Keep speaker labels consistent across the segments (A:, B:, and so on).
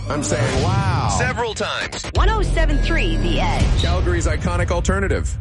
A: I'm saying wow.
B: Several times.
C: 107.3 The Edge.
A: Calgary's iconic alternative.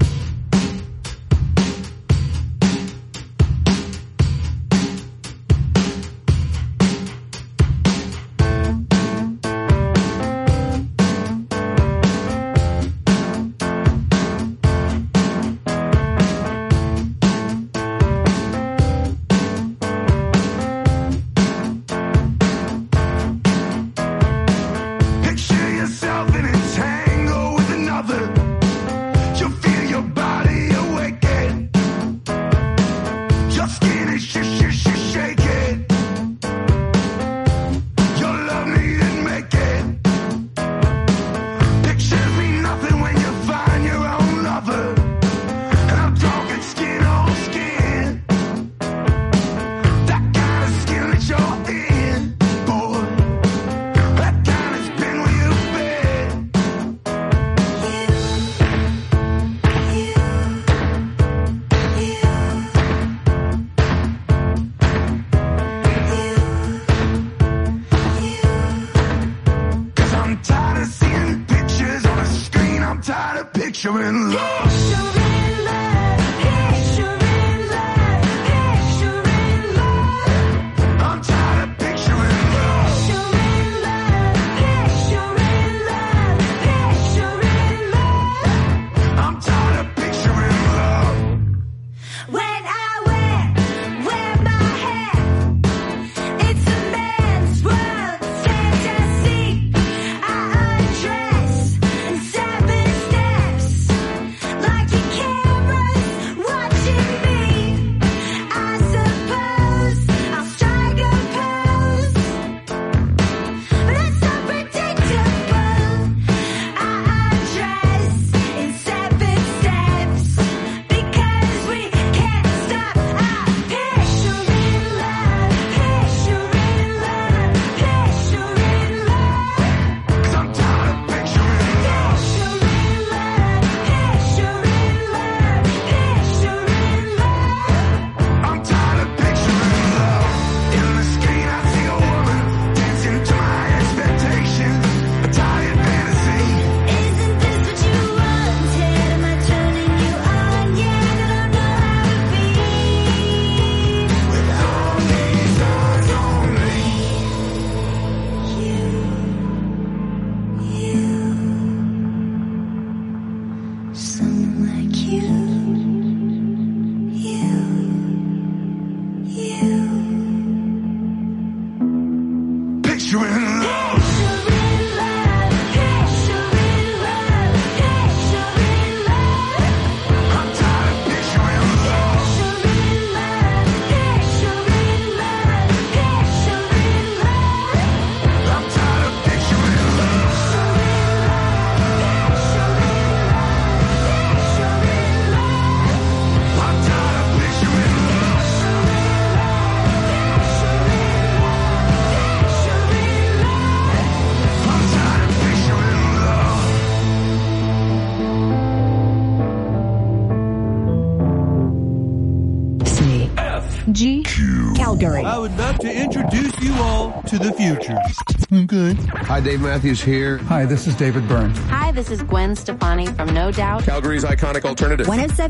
C: Calgary.
D: I would love to introduce you all to the future. Okay.
E: Hi, Dave Matthews here.
F: Hi, this is David Byrne.
G: Hi, this is Gwen Stefani from No Doubt.
A: Calgary's iconic alternative.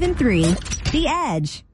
C: 107.3 The Edge.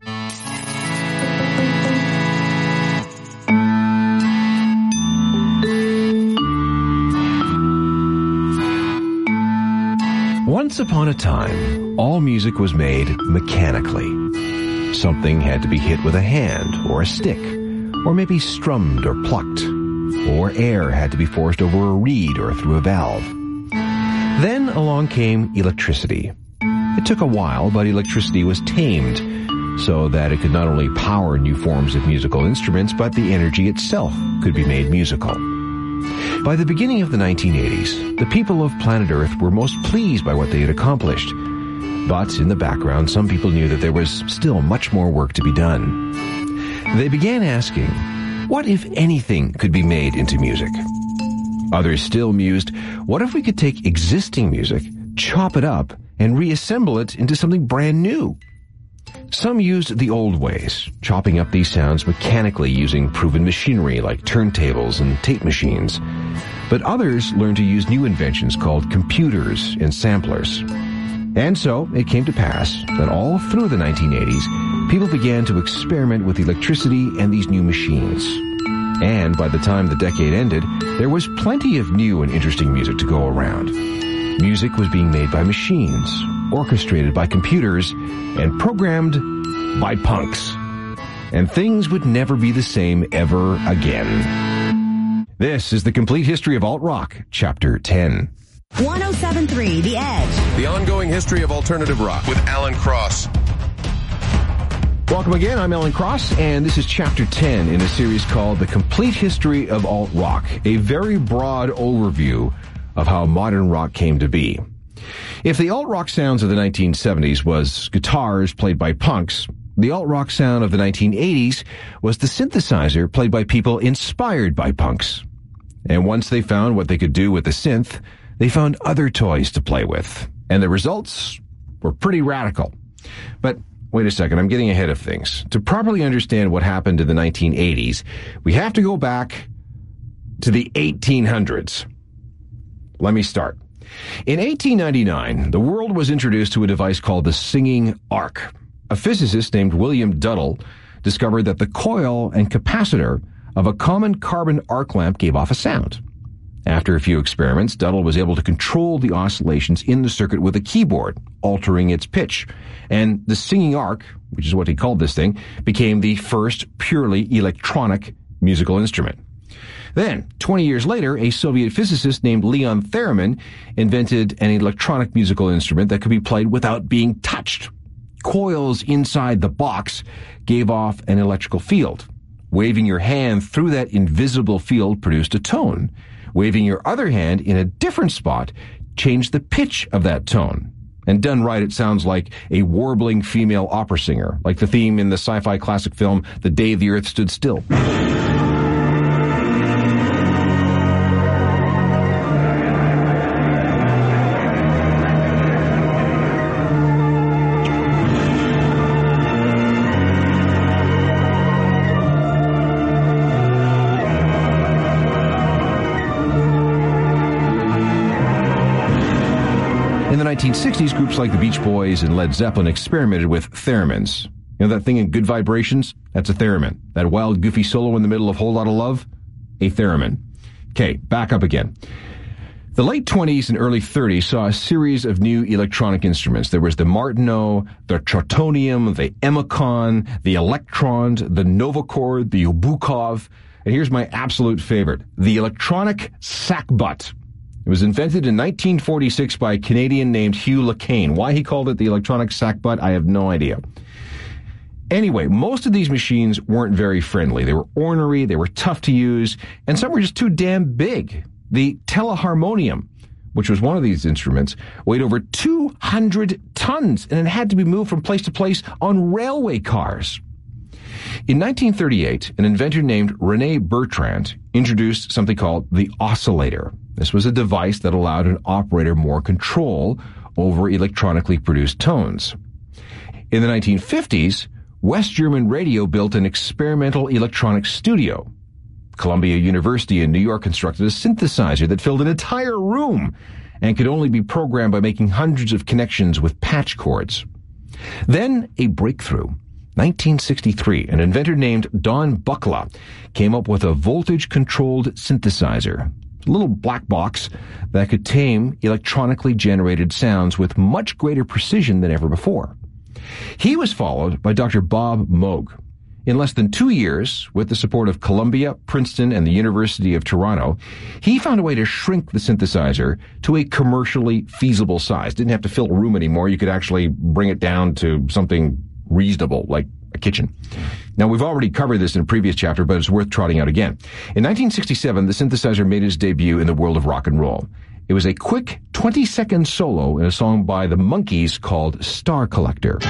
B: Once upon a time, all music was made mechanically. Something had to be hit with a hand or a stick, or maybe strummed or plucked, or air had to be forced over a reed or through a valve. Then along came electricity. It took a while, but electricity was tamed so that it could not only power new forms of musical instruments, but the energy itself could be made musical. By the beginning of the 1980s, the people of planet Earth were most pleased by what they had accomplished. But in the background, some people knew that there was still much more work to be done. They began asking, what if anything could be made into music? Others still mused, what if we could take existing music, chop it up, and reassemble it into something brand new? Some used the old ways, chopping up these sounds mechanically using proven machinery like turntables and tape machines. But others learned to use new inventions called computers and samplers. And so it came to pass that all through the 1980s, people began to experiment with electricity and these new machines. And by the time the decade ended, there was plenty of new and interesting music to go around. Music was being made by machines, orchestrated by computers, and programmed by punks. And things would never be the same ever again. This is the complete history of alt-rock, Chapter 10.
C: 107.3 The Edge.
A: The ongoing history of alternative rock with Alan Cross.
B: Welcome again, I'm Alan Cross, and this is Chapter 10 in a series called The Complete History of Alt-Rock, a very broad overview of how modern rock came to be. If the alt-rock sounds of the 1970s was guitars played by punks, the alt-rock sound of the 1980s was the synthesizer played by people inspired by punks. And once they found what they could do with the synth, they found other toys to play with. And the results were pretty radical. But wait a second, I'm getting ahead of things. To properly understand what happened in the 1980s, we have to go back to the 1800s. Let me start. In 1899, the world was introduced to a device called the singing arc. A physicist named William Duddell discovered that the coil and capacitor of a common carbon arc lamp gave off a sound. After a few experiments, Duddell was able to control the oscillations in the circuit with a keyboard, altering its pitch. And the singing arc, which is what he called this thing, became the first purely electronic musical instrument. Then, 20 years later, a Soviet physicist named Leon Theremin invented an electronic musical instrument that could be played without being touched. Coils inside the box gave off an electrical field. Waving your hand through that invisible field produced a tone. Waving your other hand in a different spot changed the pitch of that tone. And done right, it sounds like a warbling female opera singer, like the theme in the sci-fi classic film The Day the Earth Stood Still. In the 1960s, groups like the Beach Boys and Led Zeppelin experimented with theremins. You know that thing in Good Vibrations? That's a theremin. That wild, goofy solo in the middle of Whole Lotta Love? A theremin. Okay, back up again. The late 20s and early 30s saw a series of new electronic instruments. There was the Martineau, the Trautonium, the Emicon, the Electrond, the Novochord, the Obukov, and here's my absolute favorite, the electronic sackbut. It was invented in 1946 by a Canadian named Hugh LeCain. Why he called it the electronic sackbut, I have no idea. Anyway, most of these machines weren't very friendly. They were ornery, they were tough to use, and some were just too damn big. The Teleharmonium, which was one of these instruments, weighed over 200 tons, and it had to be moved from place to place on railway cars. In 1938, an inventor named René Bertrand introduced something called the oscillator. This was a device that allowed an operator more control over electronically produced tones. In the 1950s, West German Radio built an experimental electronic studio. Columbia University in New York constructed a synthesizer that filled an entire room and could only be programmed by making hundreds of connections with patch cords. Then a breakthrough. 1963, an inventor named Don Buchla came up with a voltage-controlled synthesizer, a little black box that could tame electronically generated sounds with much greater precision than ever before. He was followed by Dr. Bob Moog. In less than 2 years, with the support of Columbia, Princeton, and the University of Toronto, he found a way to shrink the synthesizer to a commercially feasible size. Didn't have to fill a room anymore. You could actually bring it down to something reasonable, like a kitchen. Now, we've already covered this in a previous chapter, but it's worth trotting out again. In 1967, the synthesizer made its debut in the world of rock and roll. It was a quick 20-second solo in a song by the Monkees called Star Collector.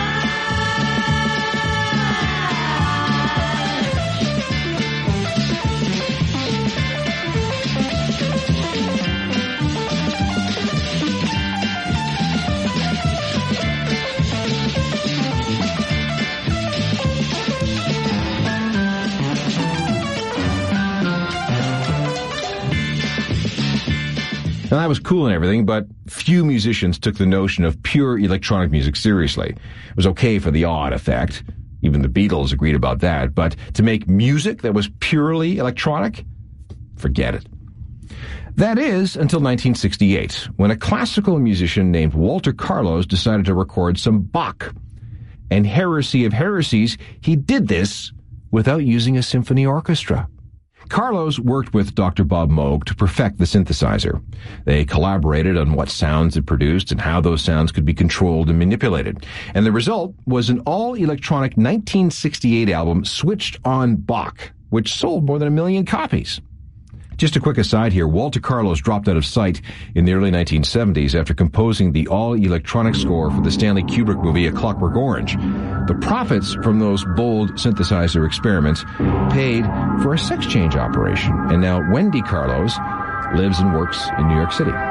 B: Now, that was cool and everything, but few musicians took the notion of pure electronic music seriously. It was okay for the odd effect. Even the Beatles agreed about that. But to make music that was purely electronic? Forget it. That is until 1968, when a classical musician named Walter Carlos decided to record some Bach. And heresy of heresies, he did this without using a symphony orchestra. Carlos worked with Dr. Bob Moog to perfect the synthesizer. They collaborated on what sounds it produced and how those sounds could be controlled and manipulated. And the result was an all-electronic 1968 album, Switched on Bach, which sold more than 1 million copies. Just a quick aside here, Walter Carlos dropped out of sight in the early 1970s after composing the all-electronic score for the Stanley Kubrick movie A Clockwork Orange. The profits from those bold synthesizer experiments paid for a sex change operation, and now Wendy Carlos lives and works in New York City.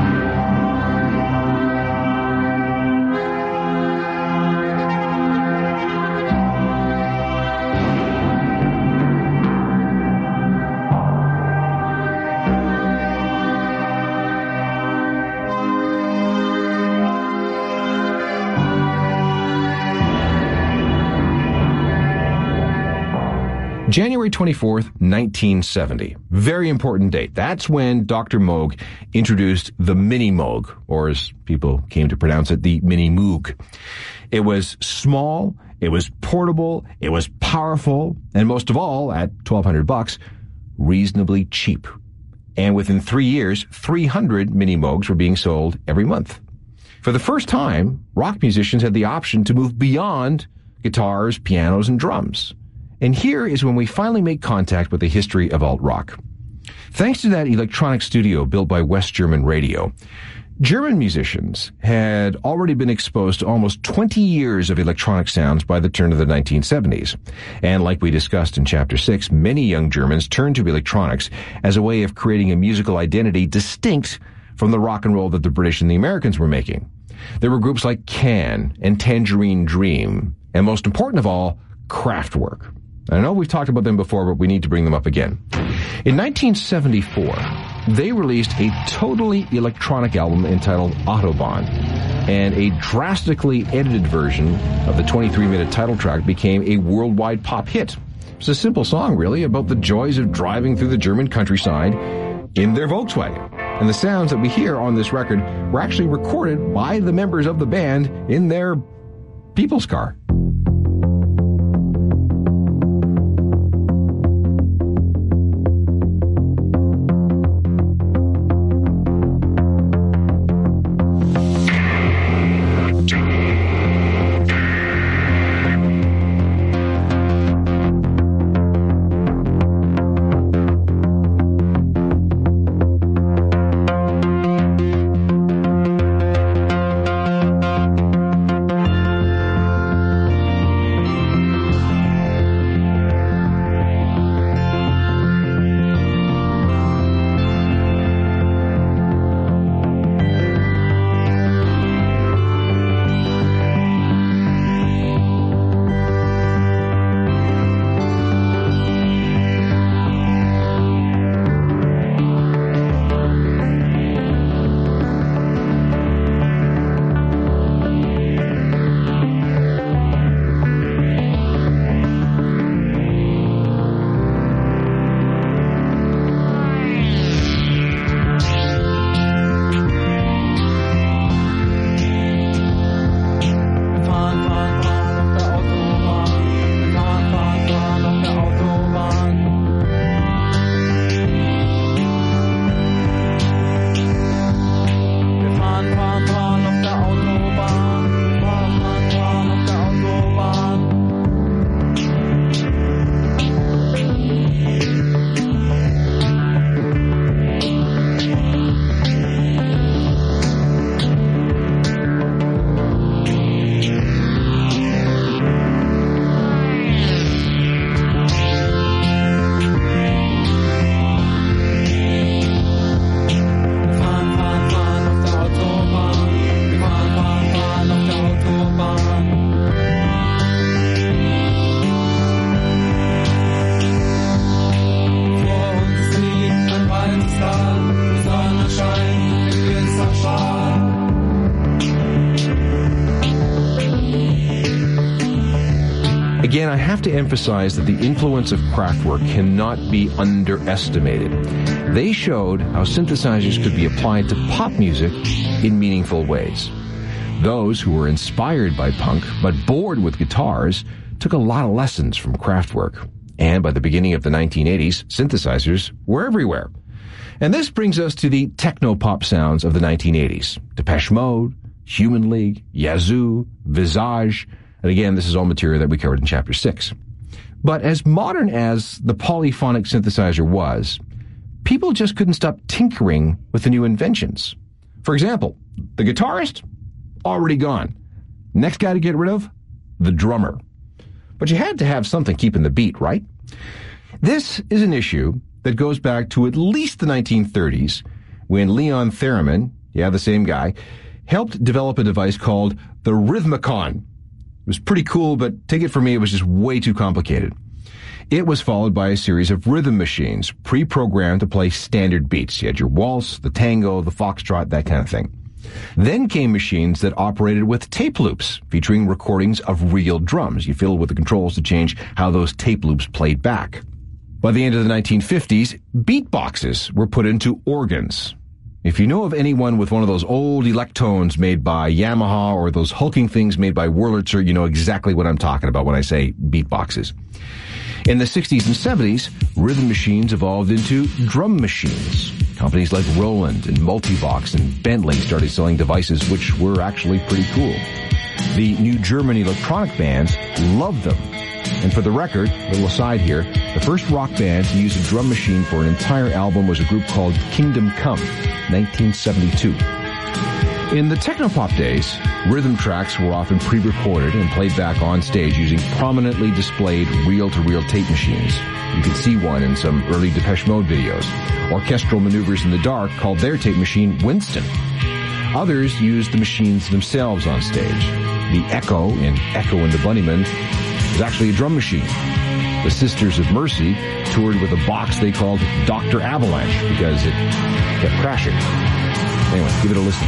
B: January 24th, 1970. Very important date. That's when Dr. Moog introduced the Mini Moog, or as people came to pronounce it, the Mini Moog. It was small, it was portable, it was powerful, and most of all, at $1,200, reasonably cheap. And within 3 years, 300 Mini Moogs were being sold every month. For the first time, rock musicians had the option to move beyond guitars, pianos, and drums. And here is when we finally make contact with the history of alt-rock. Thanks to that electronic studio built by West German Radio, German musicians had already been exposed to almost 20 years of electronic sounds by the turn of the 1970s. And like we discussed in Chapter 6, many young Germans turned to electronics as a way of creating a musical identity distinct from the rock and roll that the British and the Americans were making. There were groups like Can and Tangerine Dream, and most important of all, Kraftwerk. I know we've talked about them before, but we need to bring them up again. In 1974, they released a totally electronic album entitled Autobahn, and a drastically edited version of the 23-minute title track became a worldwide pop hit. It's a simple song, really, about the joys of driving through the German countryside in their Volkswagen. And the sounds that we hear on this record were actually recorded by the members of the band in their people's car. Again, I have to emphasize that the influence of Kraftwerk cannot be underestimated. They showed how synthesizers could be applied to pop music in meaningful ways. Those who were inspired by punk but bored with guitars took a lot of lessons from Kraftwerk. And by the beginning of the 1980s, synthesizers were everywhere. And this brings us to the techno-pop sounds of the 1980s. Depeche Mode, Human League, Yazoo, Visage, and again, this is all material that we covered in Chapter 6. But as modern as the polyphonic synthesizer was, people just couldn't stop tinkering with the new inventions. For example, the guitarist? Already gone. Next guy to get rid of? The drummer. But you had to have something keeping the beat, right? This is an issue that goes back to at least the 1930s, when Leon Theremin, the same guy, helped develop a device called the Rhythmicon. It was pretty cool, but take it from me, it was just way too complicated. It was followed by a series of rhythm machines, pre-programmed to play standard beats. You had your waltz, the tango, the foxtrot, that kind of thing. Then came machines that operated with tape loops, featuring recordings of real drums. You fiddled with the controls to change how those tape loops played back. By the end of the 1950s, beatboxes were put into organs. If you know of anyone with one of those old Electones made by Yamaha or those hulking things made by Wurlitzer, you know exactly what I'm talking about when I say beatboxes. In the 60s and 70s, rhythm machines evolved into drum machines. Companies like Roland and Multivox and Bentley started selling devices which were actually pretty cool. The New German electronic bands loved them. And for the record, a little aside here, the first rock band to use a drum machine for an entire album was a group called Kingdom Come, 1972. In the technopop days, rhythm tracks were often pre-recorded and played back on stage using prominently displayed reel-to-reel tape machines. You can see one in some early Depeche Mode videos. Orchestral Maneuvers in the Dark called their tape machine Winston. Others used the machines themselves on stage. The Echo in Echo and the Bunnymen was actually a drum machine. The Sisters of Mercy toured with a box they called Dr. Avalanche because it kept crashing. Anyway, give it a listen.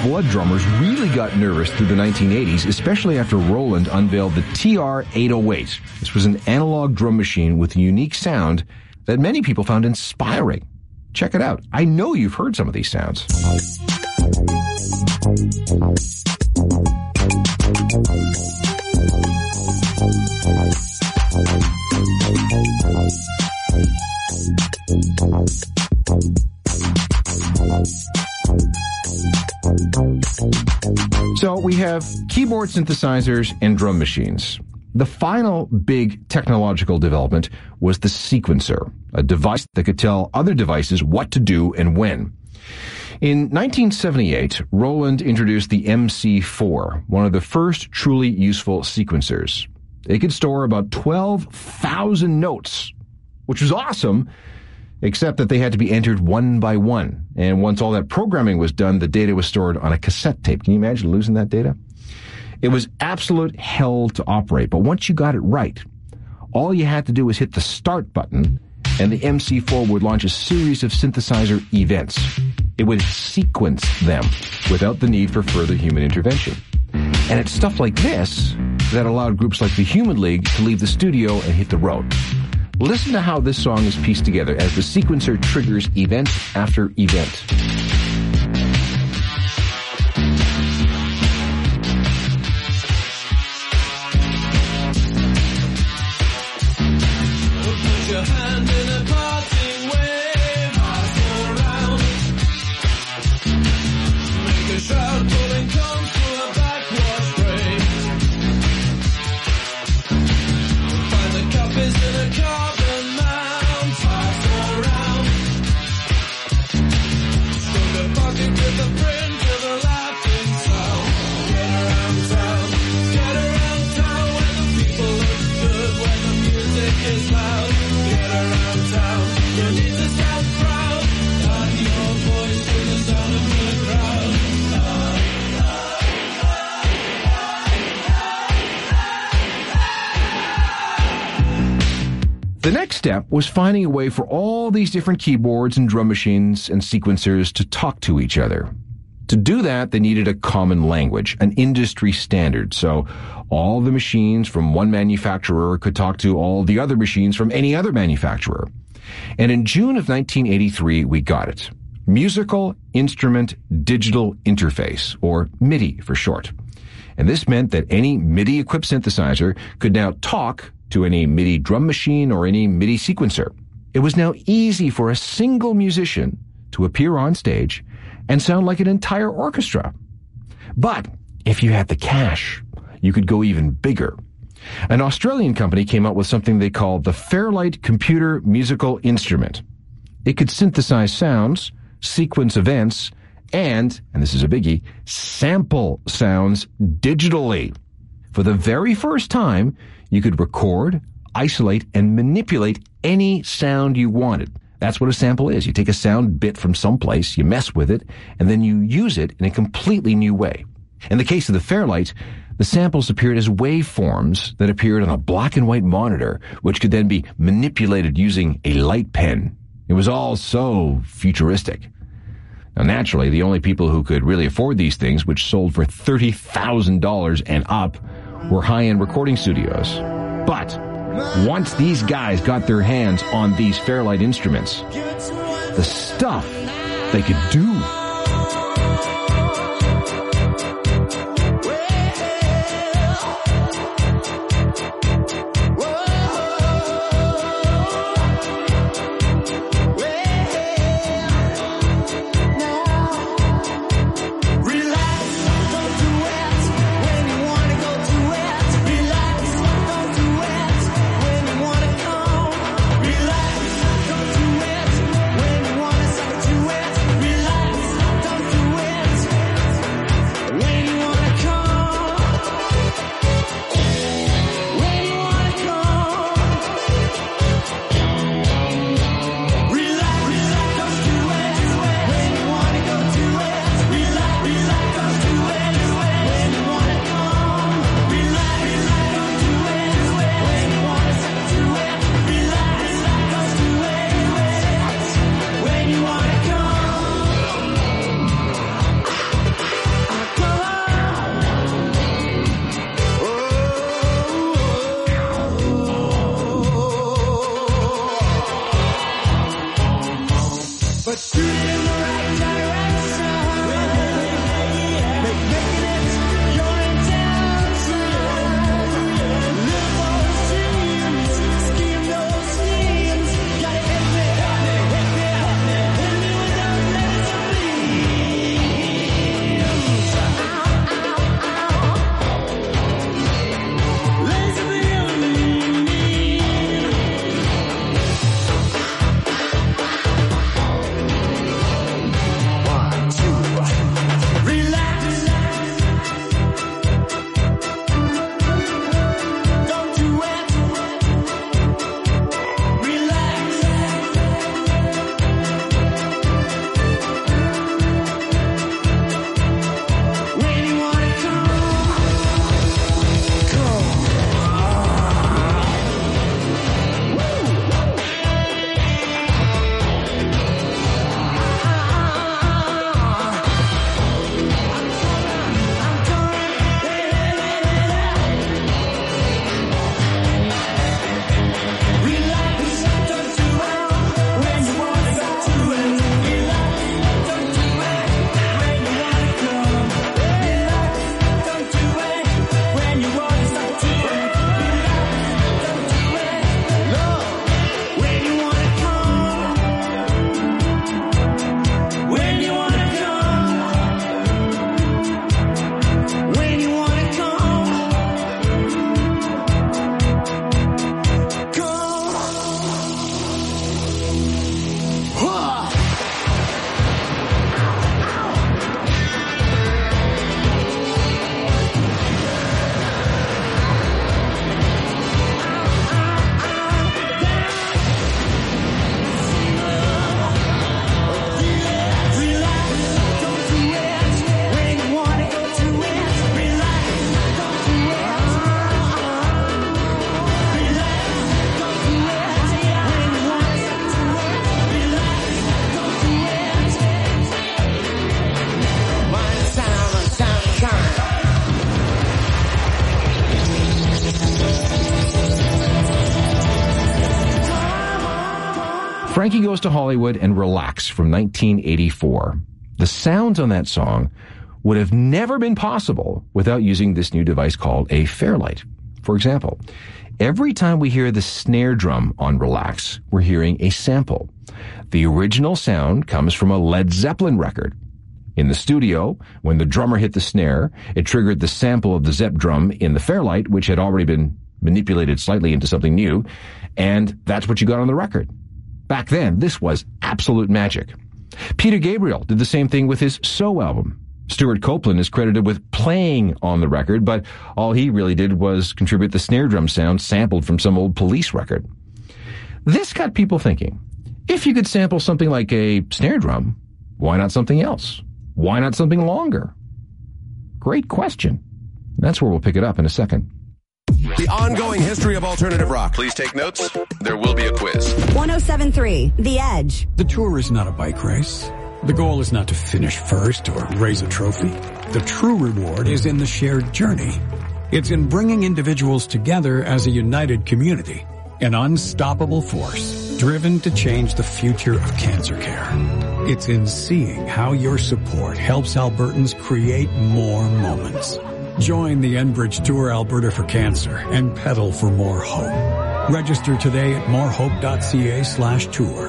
B: blood drummers really got nervous through the 1980s, especially after Roland unveiled the TR-808. This was an analog drum machine with a unique sound that many people found inspiring. Check it out. I know you've heard some of these sounds. So we have keyboard synthesizers and drum machines. The final big technological development was the sequencer, a device that could tell other devices what to do and when. In 1978, Roland introduced the MC4, one of the first truly useful sequencers. It could store about 12,000 notes, which was awesome, except that they had to be entered one by one. And once all that programming was done, the data was stored on a cassette tape. Can you imagine losing that data? It was absolute hell to operate, but once you got it right, all you had to do was hit the start button, and the MC4 would launch a series of synthesizer events. It would sequence them without the need for further human intervention. And it's stuff like this that allowed groups like the Human League to leave the studio and hit the road. Listen to how this song is pieced together as the sequencer triggers event after event.
E: Put your hand in a parting wave, pass around. Make a shroud, pulling come through a backwash grave. Find the copies in a carbon mound, pass around. Stroke a pocket with the print of a laughing sound. Get around town where the people look good, where the music is loud. Get around town, you need to stand proud. Add your voice to the sound of the crowd.
B: The next step was finding a way for all these different keyboards and drum machines and sequencers to talk to each other. To do that, they needed a common language, an industry standard, so all the machines from one manufacturer could talk to all the other machines from any other manufacturer. And in June of 1983, we got it. Musical Instrument Digital Interface, or MIDI for short. And this meant that any MIDI-equipped synthesizer could now talk to any MIDI drum machine or any MIDI sequencer. It was now easy for a single musician to appear on stage and sound like an entire orchestra. But if you had the cash, you could go even bigger. An Australian company came out with something they called the Fairlight Computer Musical Instrument. It could synthesize sounds, sequence events, and this is a biggie, sample sounds digitally. For the very first time, you could record, isolate, and manipulate any sound you wanted. That's what a sample is. You take a sound bit from someplace, you mess with it, and then you use it in a completely new way. In the case of the Fairlight, the samples appeared as waveforms that appeared on a black and white monitor, which could then be manipulated using a light pen. It was all so futuristic. Now, naturally, the only people who could really afford these things, which sold for $30,000 and up, were high-end recording studios. But once these guys got their hands on these Fairlight instruments, the stuff they could do. Frankie Goes to Hollywood and Relax from 1984. The sounds on that song would have never been possible without using this new device called a Fairlight. For example, every time we hear the snare drum on Relax, we're hearing a sample. The original sound comes from a Led Zeppelin record. In the studio, when the drummer hit the snare, it triggered the sample of the Zepp drum in the Fairlight, which had already been manipulated slightly into something new, and that's what you got on the record. Back then, this was absolute magic. Peter Gabriel did the same thing with his So album. Stuart Copeland is credited with playing on the record, but all he really did was contribute the snare drum sound sampled from some old Police record. This got people thinking, if you could sample something like a snare drum, why not something else? Why not something longer? Great question. That's where we'll pick it up in a second.
A: The ongoing history of alternative rock. Please take notes. There will be a quiz.
C: 107.3 The Edge.
F: The tour is not a bike race. The goal is not to finish first or raise a trophy. The true reward is in the shared journey. It's in bringing individuals together as a united community, an unstoppable force driven to change the future of cancer care. It's in seeing how your support helps Albertans create more moments. Join the Enbridge Tour Alberta for Cancer and pedal for more hope. Register today at morehope.ca/tour.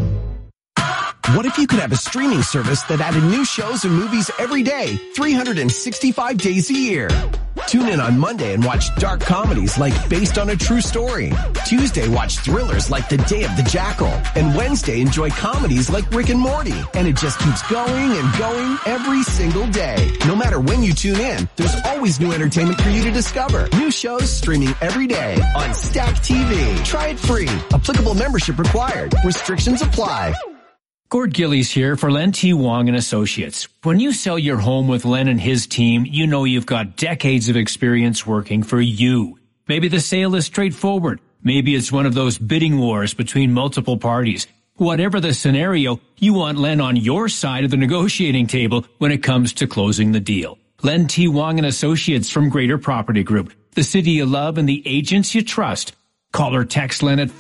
H: What if you could have a streaming service that added new shows and movies every day, 365 days a year? Tune in on Monday and watch dark comedies like Based on a True Story. Tuesday, watch thrillers like The Day of the Jackal. And Wednesday, enjoy comedies like Rick and Morty. And it just keeps going and going every single day. No matter when you tune in, there's always new entertainment for you to discover. New shows streaming every day on Stack TV. Try it free. Applicable membership required. Restrictions apply.
I: Gord Gillies here for Len T. Wong and Associates. When you sell your home with Len and his team, you know you've got decades of experience working for you. Maybe the sale is straightforward. Maybe it's one of those bidding wars between multiple parties. Whatever the scenario, you want Len on your side of the negotiating table when it comes to closing the deal. Len T. Wong and Associates from Greater Property Group, the city you love and the agents you trust. Call or text Len at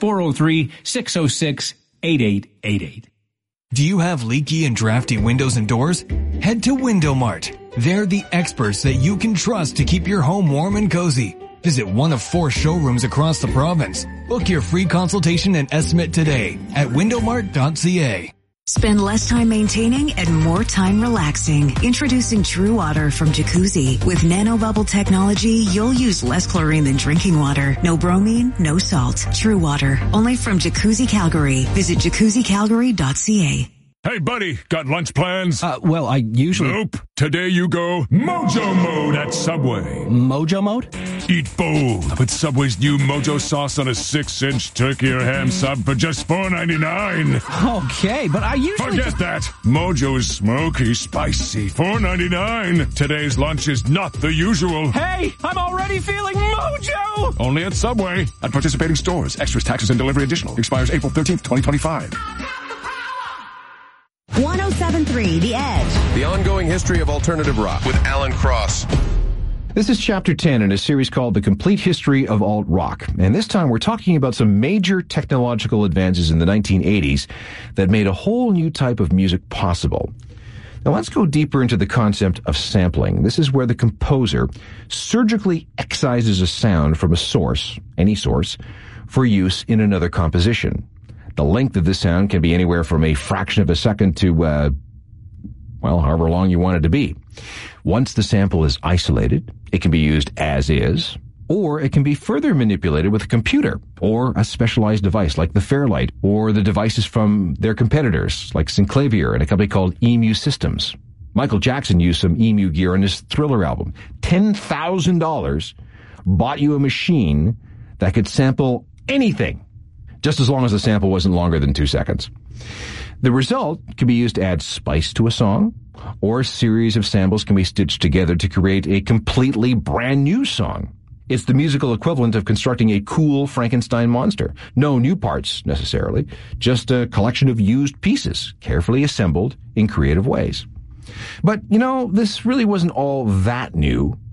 I: 403-606-8888.
J: Do you have leaky and drafty windows and doors? Head to Window Mart. They're the experts that you can trust to keep your home warm and cozy. Visit one of 4 showrooms across the province. Book your free consultation and estimate today at windowmart.ca.
K: Spend less time maintaining and more time relaxing. Introducing True Water from Jacuzzi. With nanobubble technology, you'll use less chlorine than drinking water. No bromine, no salt. True Water. Only from Jacuzzi Calgary. Visit jacuzzicalgary.ca.
L: Hey, buddy, got lunch plans?
M: Well, I usually...
L: Nope. Today you go Mojo Mode at Subway.
M: Mojo Mode?
L: Eat bold with Subway's new Mojo sauce on a 6-inch turkey or ham sub for just $4.99.
M: Okay, but I usually...
L: Forget that. Mojo is smoky, spicy, $4.99. Today's lunch is not the usual.
M: Hey, I'm already feeling Mojo!
L: Only at Subway. At participating stores. Extras, taxes, and delivery additional. Expires April 13th, 2025.
C: 107.3 The Edge.
A: The ongoing history of alternative rock with Alan Cross.
B: This is Chapter 10 in a series called The Complete History of Alt Rock. And this time we're talking about some major technological advances in the 1980s that made a whole new type of music possible. Now let's go deeper into the concept of sampling. This is where the composer surgically excises a sound from a source, any source, for use in another composition. The length of the sound can be anywhere from a fraction of a second to, however long you want it to be. Once the sample is isolated, it can be used as is, or it can be further manipulated with a computer or a specialized device like the Fairlight or the devices from their competitors like Synclavier and a company called EMU Systems. Michael Jackson used some EMU gear on his Thriller album. $10,000 bought you a machine that could sample anything, just as long as the sample wasn't longer than 2 seconds. The result can be used to add spice to a song, or a series of samples can be stitched together to create a completely brand new song. It's the musical equivalent of constructing a cool Frankenstein monster. No new parts, necessarily, just a collection of used pieces, carefully assembled in creative ways. But, this really wasn't all that new.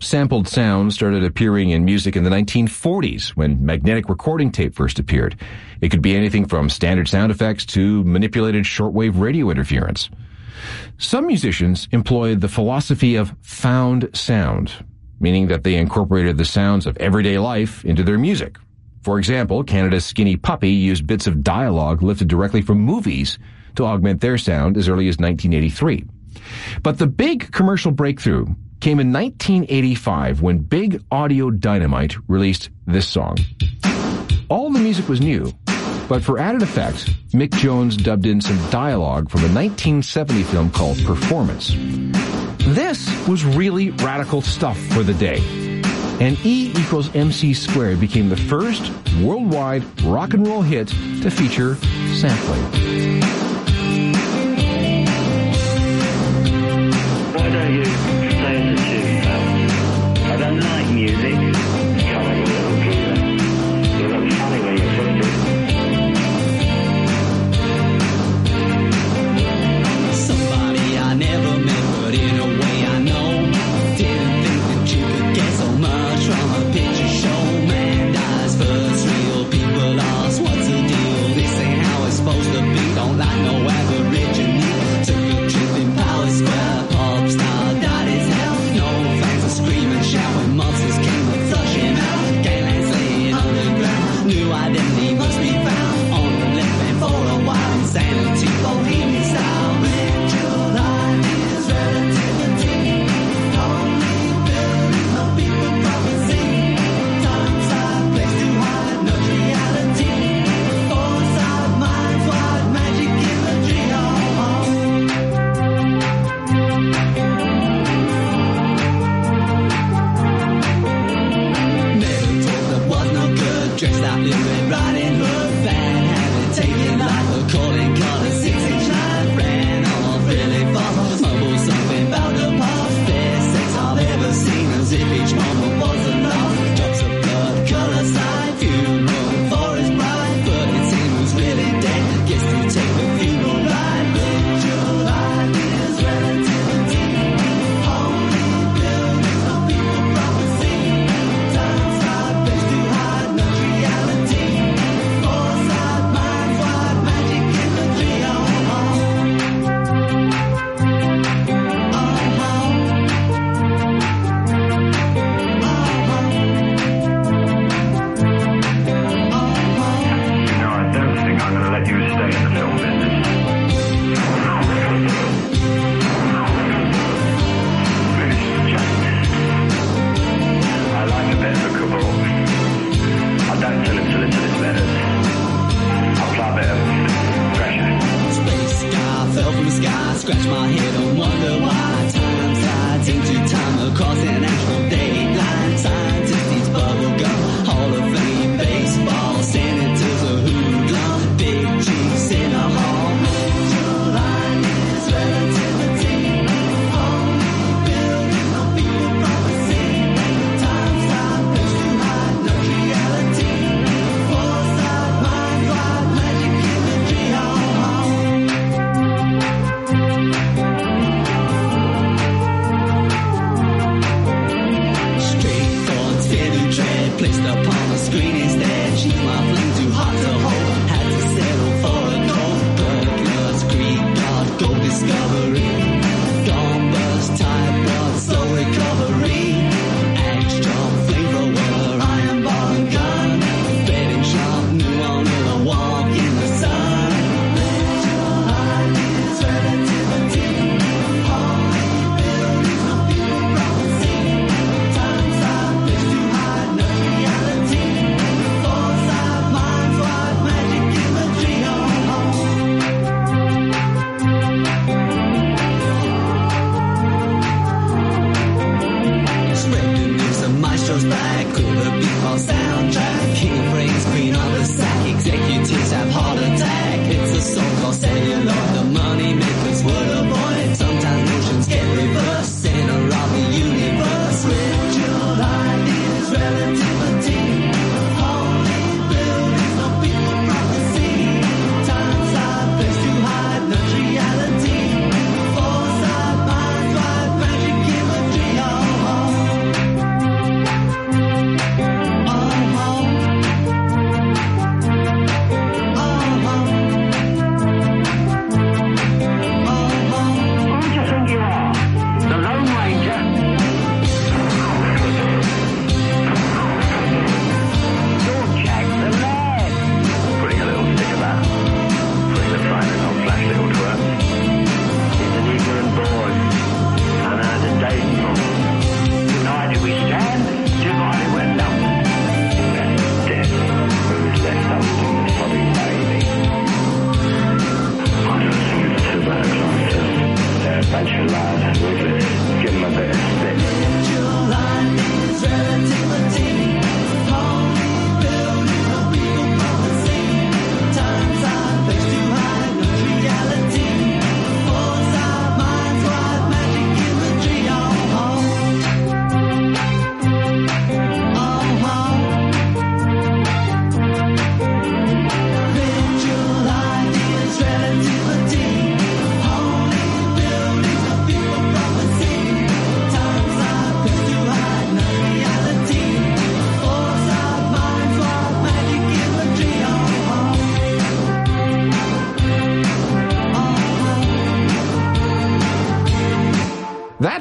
B: sampled sounds started appearing in music in the 1940s when magnetic recording tape first appeared. It could be anything from standard sound effects to manipulated shortwave radio interference. Some musicians employed the philosophy of found sound, meaning that they incorporated the sounds of everyday life into their music. For example, Canada's Skinny Puppy used bits of dialogue lifted directly from movies to augment their sound as early as 1983. But the big commercial breakthrough came in 1985 when Big Audio Dynamite released this song. All the music was new, but for added effect, Mick Jones dubbed in some dialogue from a 1970 film called Performance. This was really radical stuff for the day, and E equals MC squared became the first worldwide rock and roll hit to feature sampling.
N: Why don't you play the tune, pal? I don't like music. Come on, you little geezer. You look funny when you put it.
E: Somebody I never met, but in a way I know. Didn't think that you could get so much from a picture show. Man dies first, real people lost. What's the deal? This ain't how it's supposed to be. Don't like no aborigine. Took a trip in Power Square. Pop star died his hell. No fans are screaming, shouting. Monsters came to flush him out. Ganglands laying underground. New identity must be found. On the left hand for a while. Insanity, bohemian style. Ritual life is relativity. Only building no people prophecy. Time, side, place too hard, no reality. Foresight, minds wide, magic in the dream. Never told that was no good. Dressed out Little Red Riding Hood. Bad habit, taking life. A calling card, a 6-inch line. Ran off really fast. Mumbled something about the past. Best sex I've ever seen. As if each moment was a loss. Drops of blood, color side. Funeral for his bride. But it seemed was really dead. Gets to take the funeral ride. Ritual life is relativity. Only buildings, no people prophecy. Time, side, place too hard, no reality. Foresight, minds wide, magic in the trio.
N: You know, I don't think I'm going to let you stay in the film business. Please, Jack. I like a bit of a cabal. I don't tell him to listen to his letters. I'll play a bit of pressure.
E: Space sky fell from the sky, scratch my head and wonder why. Time slides into time across an astral dateline. Scientists eats bubble gum, Hall of Fame baseball, senators a hoodlum, big cheeks in a hall. Ritual line is relativity. Only building, no people prophecy. Time side, place too hard, no reality. Foresight, minds wide, magic in the trio. Straight thoughts, fear to tread, placed upon the screen instead. She's my flame too hot to hold. Had to settle for a gold. Burglars, Greek god, gold discovery. Gone bust, type rod, slow recovery. Axe jump, flamethrower, iron bar and gun. Betting shop, new owner, a walk in the sun. Ritual life is relativity. Only buildings, no people prophecy. Time side, place too hard, no reality.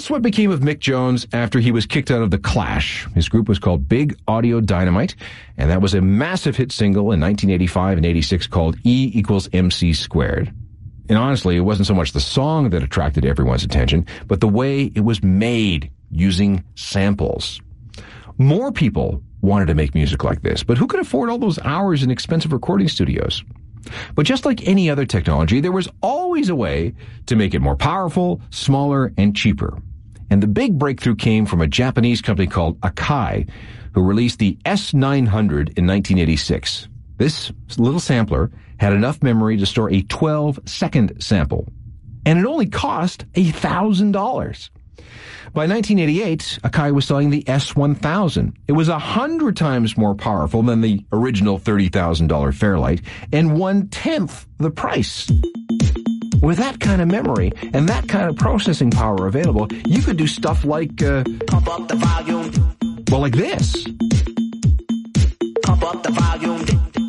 B: that's what became of Mick Jones after he was kicked out of The Clash. His group was called Big Audio Dynamite, and that was a massive hit single in 1985 and 86 called E equals MC squared. And honestly, it wasn't so much the song that attracted everyone's attention, but the way it was made using samples. More people wanted to make music like this, but who could afford all those hours in expensive recording studios? But just like any other technology, there was always a way to make it more powerful, smaller, and cheaper. And the big breakthrough came from a Japanese company called Akai, who released the S900 in 1986. This little sampler had enough memory to store a 12-second sample, and it only cost $1,000. By 1988, Akai was selling the S1000. It was 100 times more powerful than the original $30,000 Fairlight, and 1/10 the price. With that kind of memory and that kind of processing power available, you could do stuff like, pump up the volume. Well, like this. Pump up the volume.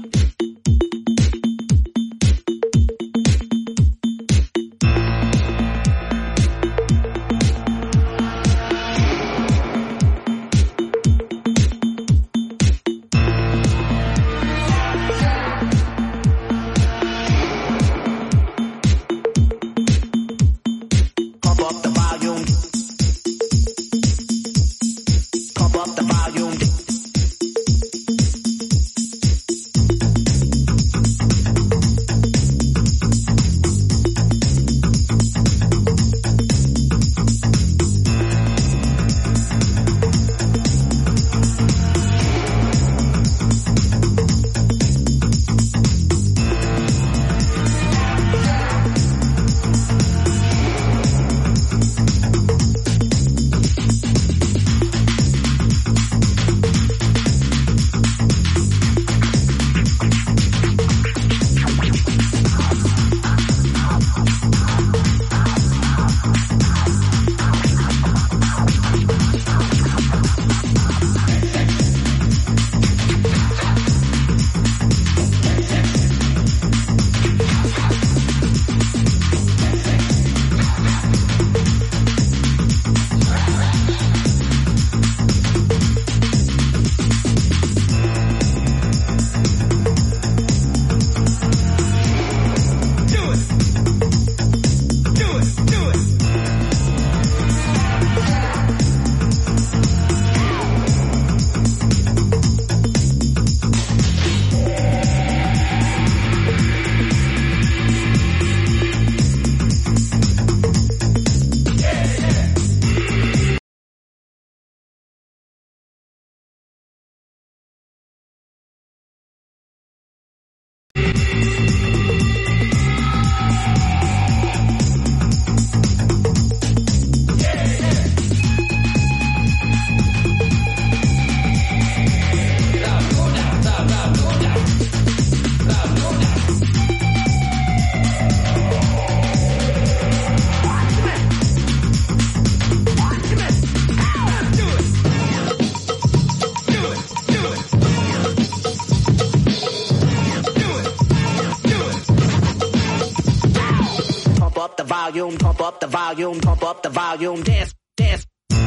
B: Pump up the volume, pump up the volume, dance, dance.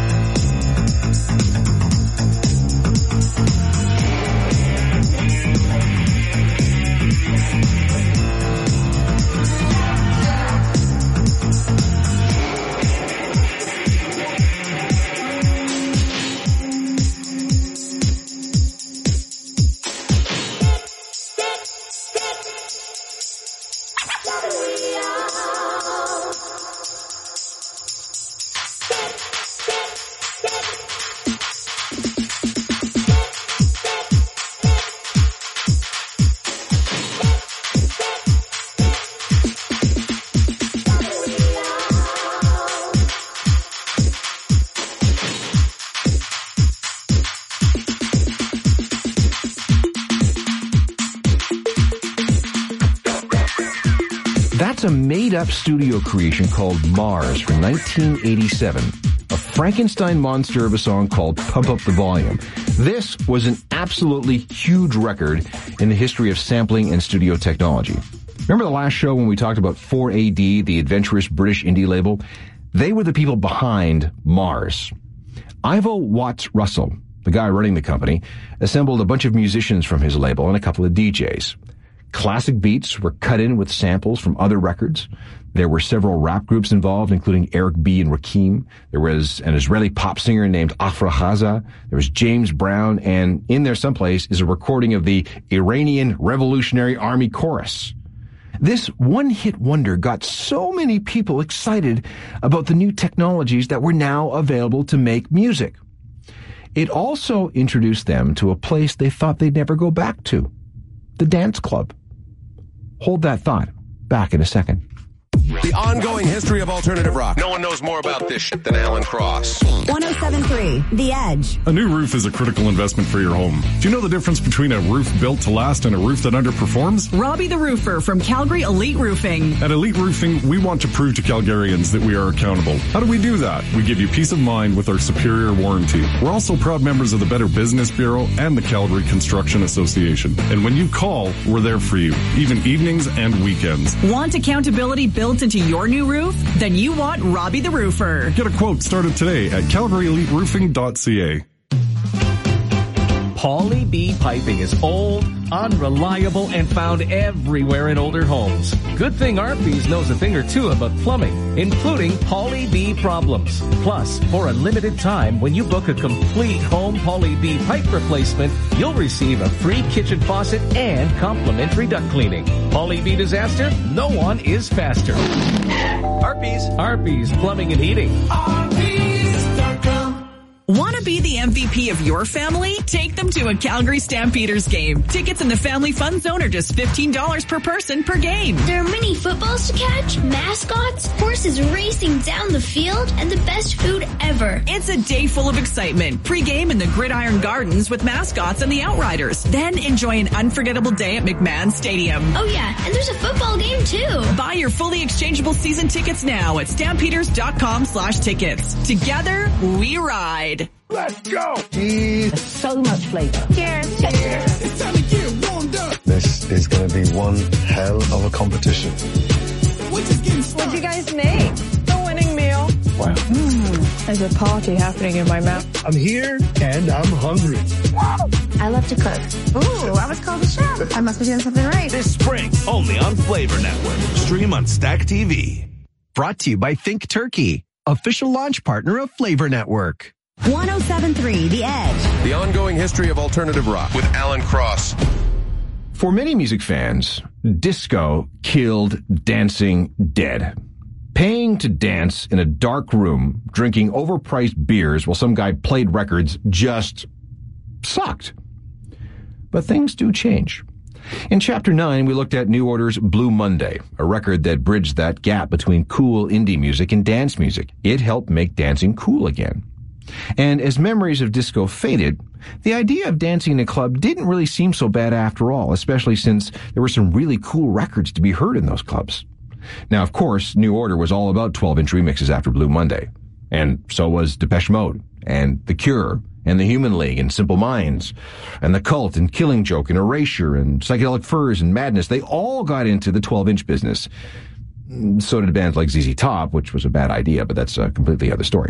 B: That's a made-up studio creation called Mars from 1987, a Frankenstein monster of a song called Pump Up the Volume. This was an absolutely huge record in the history of sampling and studio technology. Remember the last show when we talked about 4AD, the adventurous British indie label? They were the people behind Mars. Ivo Watts Russell, the guy running the company, assembled a bunch of musicians from his label and a couple of DJs. Classic beats were cut in with samples from other records. There were several rap groups involved, including Eric B. and Rakim. There was an Israeli pop singer named Afra Haza. There was James Brown, and in there someplace is a recording of the Iranian Revolutionary Army Chorus. This one-hit wonder got so many people excited about the new technologies that were now available to make music. It also introduced them to a place they thought they'd never go back to, the dance club. Hold that thought. Back in a second.
A: The ongoing history of alternative rock. No one knows more about this shit than Alan Cross.
C: 107.3 The Edge.
O: A new roof is a critical investment for your home. Do you know the difference between a roof built to last and a roof that underperforms?
P: Robbie the Roofer from Calgary Elite Roofing.
O: At Elite Roofing, we want to prove to Calgarians that we are accountable. How do we do that? We give you peace of mind with our superior warranty. We're also proud members of the Better Business Bureau and the Calgary Construction Association. And when you call, we're there for you, even evenings and weekends.
P: Want accountability built into your new roof? Then you want Robbie the Roofer.
O: Get a quote started today at CalgaryEliteRoofing.ca.
Q: Pauly B Piping is old, unreliable, and found everywhere in older homes. Good thing Arby's knows a thing or two about plumbing, including Pauly B problems. Plus, for a limited time, when you book a complete home Pauly B pipe replacement, you'll receive a free kitchen faucet and complimentary duct cleaning. Pauly B disaster? No one is faster. Arby's Plumbing and Heating.
P: Arby's.com. Want to be the MVP of your family? Take them to a Calgary Stampeders game. Tickets in the Family Fun Zone are just $15 per person per game.
R: There are mini footballs to catch, mascots, horses racing down the field, and the best food ever.
P: It's a day full of excitement. Pre-game in the Gridiron Gardens with mascots and the Outriders. Then enjoy an unforgettable day at McMahon Stadium.
R: Oh yeah, and there's a football game too.
P: Buy your fully exchangeable season tickets now at stampeders.com/tickets. Together, we ride.
E: Let's go! Cheese.
S: So much flavor.
E: Cheers. Cheers. It's time to get warmed up.
T: This is going to be one hell of a competition.
S: What'd you guys make? The winning meal.
T: Wow.
S: There's a party happening in my mouth.
T: I'm here and I'm hungry.
U: I love to cook. Ooh, I was called a chef. I must be doing something right.
V: This spring, only on Flavor Network. Stream on Stack TV.
H: Brought to you by Think Turkey, official launch partner of Flavor Network.
C: 107.3 The Edge.
A: The ongoing history of alternative rock with Alan Cross.
B: For many music fans, disco killed dancing dead. Paying to dance in a dark room, drinking overpriced beers while some guy played records just sucked. But things do change. In Chapter 9, we looked at New Order's Blue Monday, a record that bridged that gap between cool indie music and dance music. It helped make dancing cool again. And as memories of disco faded, the idea of dancing in a club didn't really seem so bad after all, especially since there were some really cool records to be heard in those clubs. Now, of course, New Order was all about 12-inch remixes after Blue Monday. And so was Depeche Mode, and The Cure, and The Human League, and Simple Minds, and The Cult, and Killing Joke, and Erasure, and Psychedelic Furs, and Madness. They all got into the 12-inch business. So did bands like ZZ Top, which was a bad idea, but that's a completely other story.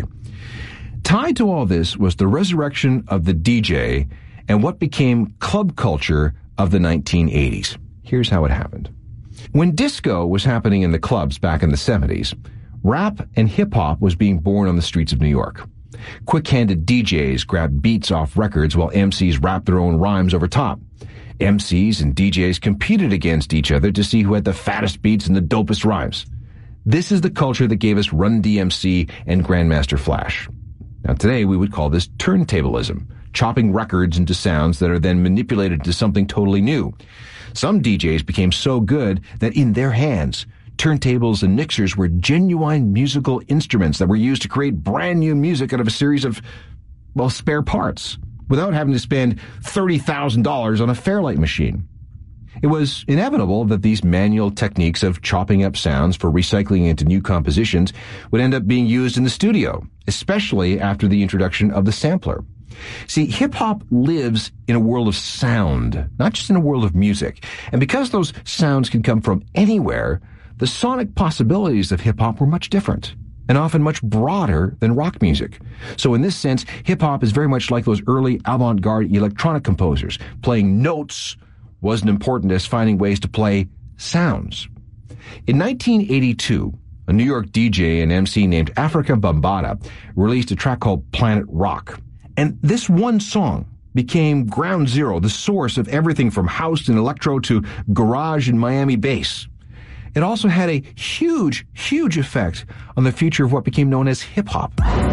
B: Tied to all this was the resurrection of the DJ and what became club culture of the 1980s. Here's how it happened. When disco was happening in the clubs back in the 70s, rap and hip-hop was being born on the streets of New York. Quick-handed DJs grabbed beats off records while MCs rapped their own rhymes over top. MCs and DJs competed against each other to see who had the fattest beats and the dopest rhymes. This is the culture that gave us Run DMC and Grandmaster Flash. Now today we would call this turntablism, chopping records into sounds that are then manipulated into something totally new. Some DJs became so good that in their hands, turntables and mixers were genuine musical instruments that were used to create brand new music out of a series of, well, spare parts, without having to spend $30,000 on a Fairlight machine. It was inevitable that these manual techniques of chopping up sounds for recycling into new compositions would end up being used in the studio, especially after the introduction of the sampler. See, hip-hop lives in a world of sound, not just in a world of music. And because those sounds can come from anywhere, the sonic possibilities of hip-hop were much different. and often much broader than rock music. So in this sense, hip-hop is very much like those early avant-garde electronic composers. Playing notes wasn't important as finding ways to play sounds. In 1982, a New York DJ and MC named Afrika Bambaataa released a track called Planet Rock. And this one song became ground zero, the source of everything from house and electro to garage and Miami bass. It also had a huge, huge effect on the future of what became known as hip-hop.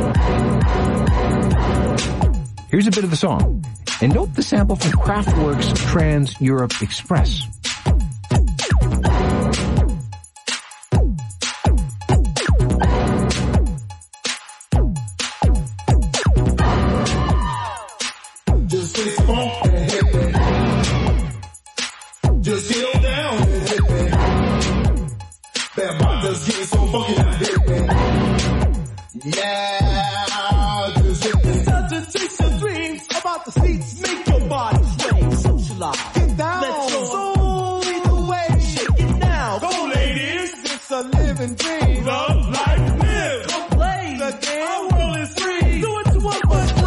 B: Here's a bit of the song. And note the sample from Kraftwerk's Trans-Europe Express.
E: Just get funky and hit me. Just get down and hit me. Bambaataa's getting so funky and hit me. Yeah, just hit me. Such a taste of dreams about the seats. Make your body sway. Socialize. Get down. Let your soul lead the way. Shake it now. Go, ladies. It's a living dream. Love, life, live. Come play the game. Our world is free. Do it to 1, 2, 3.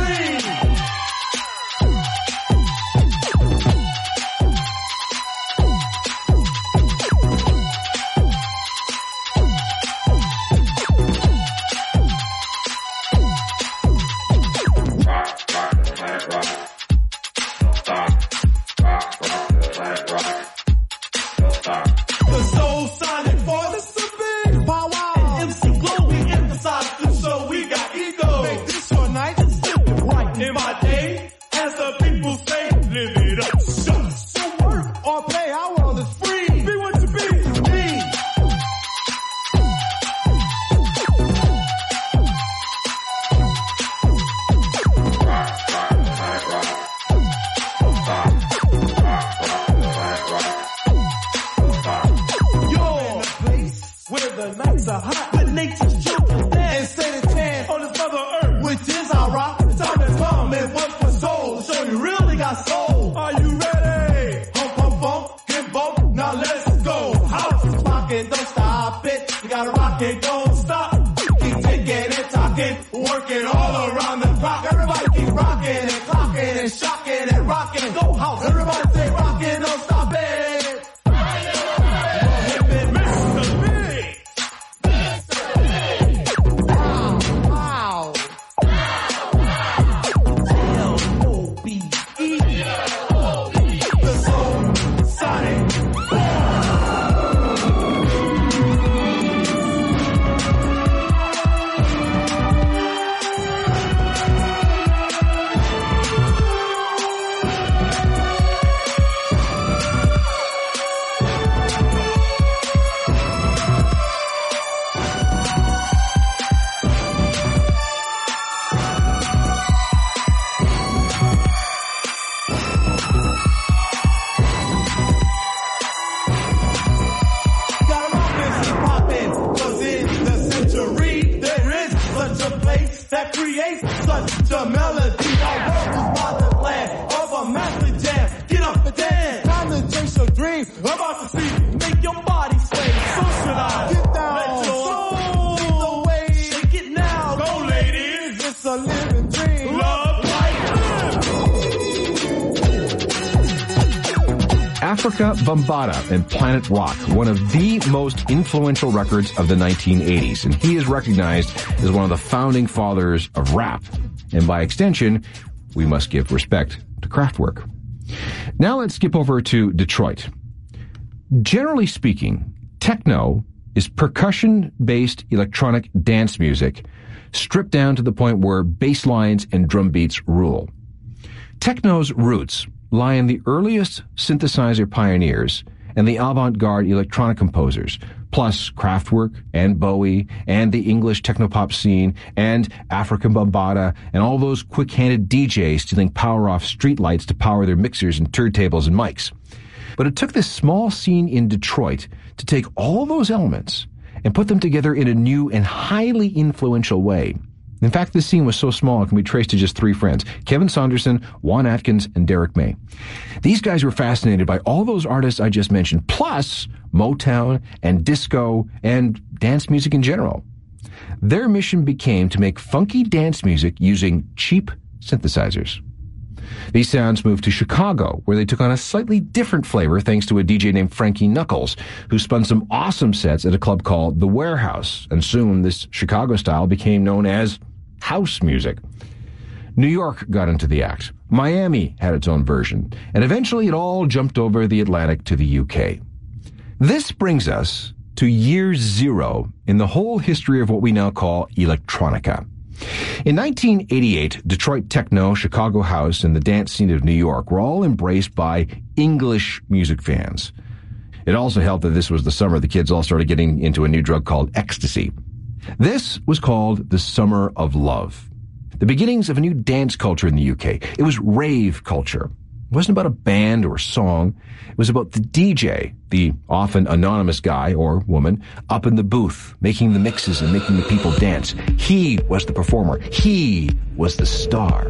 E: The soul signing for the big power. And MC Glow, we emphasize the show. We got ego. Make this your night and slip it right in my day. As the people say, live it up. Shut. So work or play, our world is free. Be what you be to me. You're in a place where the nights are hot, with nature's children dance. And stay the tan on this mother earth, which is our rock. The time has come and one for soul. Show you really got soul. Are you ready? Hump, hump, hump, hip bump. Now let's go. House is rocking, don't stop it. You gotta rock it, don't stop. Keep taking and talking, working all around the clock. Everybody keep rocking and clocking and shocking and rocking. Go house, everybody say rocking, don't stop it. Hip it, Mr. Big. Wow. L-O-B-E. The Soul Sonic. Gotta rock this and poppin', 'cause in the century there is such a place that creates such a melody. Our world was about the plan of a master jam. Get up and dance, time to chase your dream. About to see, make your body sway. Socialize, get down, let your soul lead the way. Shake it now, go ladies. It's a living dream. Love, life,
B: Afrika Bambaataa and Planet Rock, one of the most influential records of the 1980s, and he is recognized as one of the founding fathers of rap. And by extension, we must give respect to Kraftwerk. Now let's skip over to Detroit. Generally speaking, techno is percussion-based electronic dance music, stripped down to the point where bass lines and drum beats rule. Techno's roots lie in the earliest synthesizer pioneers and the avant-garde electronic composers, plus Kraftwerk and Bowie and the English technopop scene and Afrika Bambaataa and all those quick-handed DJs stealing power off streetlights to power their mixers and turntables and mics. But it took this small scene in Detroit to take all those elements and put them together in a new and highly influential way. In fact, this scene was so small it can be traced to just 3 friends: Kevin Saunderson, Juan Atkins, and Derek May. These guys were fascinated by all those artists I just mentioned, plus Motown and disco and dance music in general. their mission became to make funky dance music using cheap synthesizers. These sounds moved to Chicago, where they took on a slightly different flavor thanks to a DJ named Frankie Knuckles, who spun some awesome sets at a club called The Warehouse, and soon this Chicago style became known as house music. New York got into the act. Miami had its own version, and eventually it all jumped over the Atlantic to the UK. This brings us to year zero in the whole history of what we now call electronica. In 1988, Detroit techno, Chicago house, and the dance scene of New York were all embraced by English music fans. It also helped that this was the summer the kids all started getting into a new drug called ecstasy. This was called the Summer of Love, the beginnings of a new dance culture in the UK. It was rave culture. It wasn't about a band or a song. It was about the DJ, the often anonymous guy or woman, up in the booth, making the mixes and making the people dance. He was the performer. He was the star.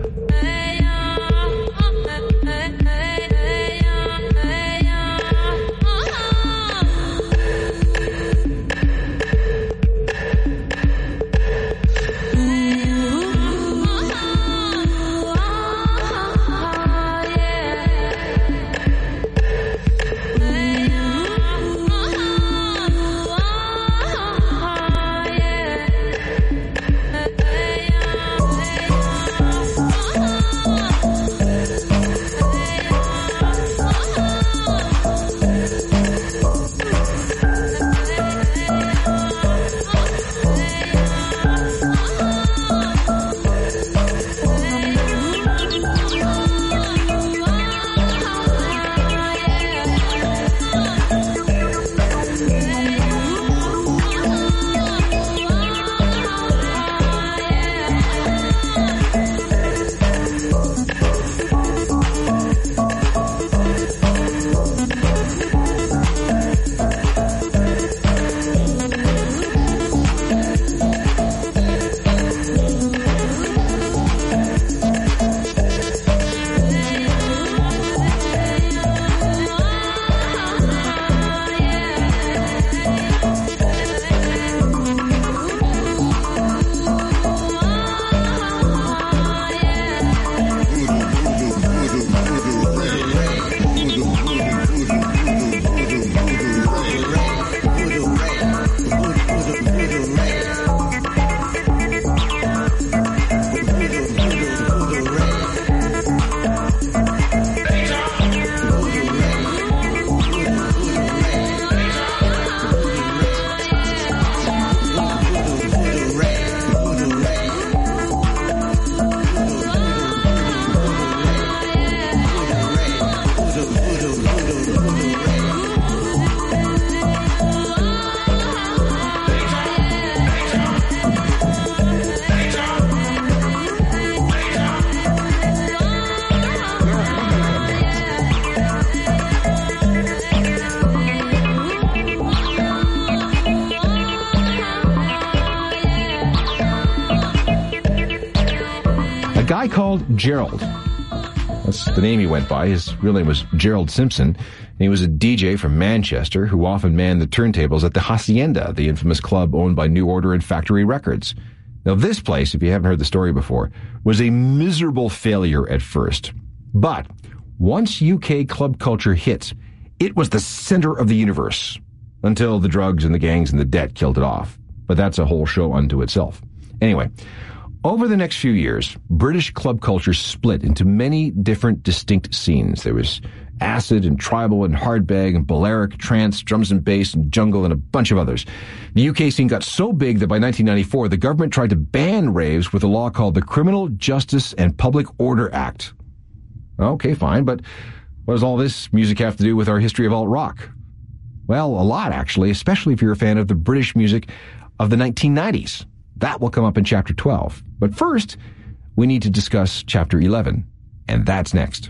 B: Guy called Gerald. That's the name he went by. His real name was Gerald Simpson. And he was a DJ from Manchester who often manned the turntables at the Hacienda, the infamous club owned by New Order and Factory Records. Now, this place, if you haven't heard the story before, was a miserable failure at first. But once UK club culture hit, it was the center of the universe until the drugs and the gangs and the debt killed it off. But that's a whole show unto itself. Anyway, over the next few years, British club culture split into many different distinct scenes. There was acid and tribal and hardbag and Balearic, trance, drums and bass and jungle and a bunch of others. The UK scene got so big that by 1994, the government tried to ban raves with a law called the Criminal Justice and Public Order Act. Okay, fine, but what does all this music have to do with our history of alt-rock? Well, a lot, actually, especially if you're a fan of the British music of the 1990s. That will come up in Chapter 12. But first, we need to discuss Chapter 11, and that's next.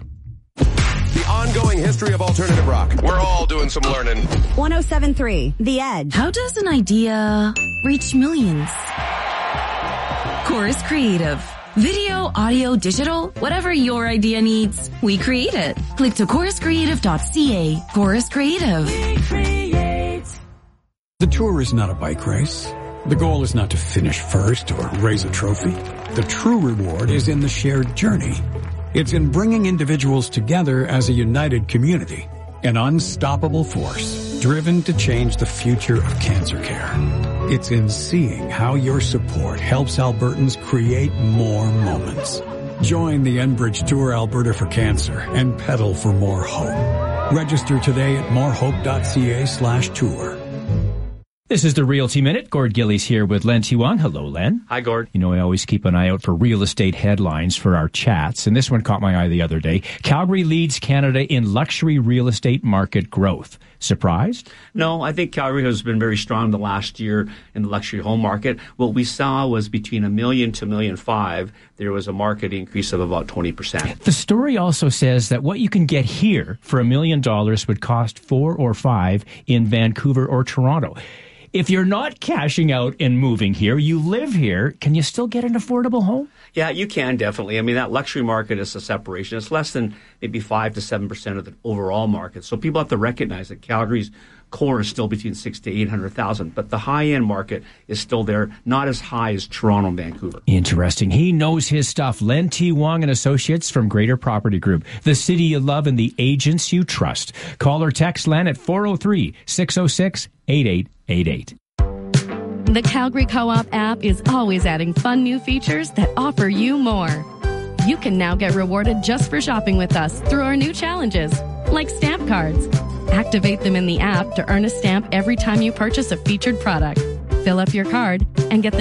A: The ongoing history of alternative rock. We're all doing some learning.
C: 107.3, The Edge.
K: How does an idea reach millions? Chorus Creative. Video, audio, digital, whatever your idea needs, we create it. Click to choruscreative.ca. Chorus Creative.
F: The tour is not a bike race. The goal is not to finish first or raise a trophy. The true reward is in the shared journey. It's in bringing individuals together as a united community, an unstoppable force driven to change the future of cancer care. It's in seeing how your support helps Albertans create more moments. Join the Enbridge Tour Alberta for Cancer and pedal for more hope. Register today at morehope.ca/tour.
I: This is the Realty Minute. Gord Gillies here with Len T-Wong. Hello, Len.
D: Hi, Gord.
I: You know, I always keep an eye out for real estate headlines for our chats, and this one caught my eye the other day. Calgary leads Canada in luxury real estate market growth. Surprised?
D: No, I think Calgary has been very strong the last year in the luxury home market. What we saw was between $1 million to $1.5 million, there was a market increase of about 20%.
I: The story also says that what you can get here for $1 million would cost 4 or 5 in Vancouver or Toronto. If you're not cashing out and moving here, you live here, can you still get an affordable home?
D: Yeah, you can definitely. I mean, that luxury market is a separation. It's less than maybe 5 to 7% of the overall market. So people have to recognize that Calgary's core is still between 600,000 to 800,000, but the high-end market is still there, not as high as Toronto and Vancouver.
I: Interesting. He knows his stuff. Len T-Wong and Associates from Greater Property Group, the city you love and the agents you trust. Call or text Len at 403-606-8888.
G: The Calgary Co-op app is always adding fun new features that offer you more. You can now get rewarded just for shopping with us through our new challenges, like stamp cards. Activate them in the app to earn a stamp every time you purchase a featured product. Fill up your card and get the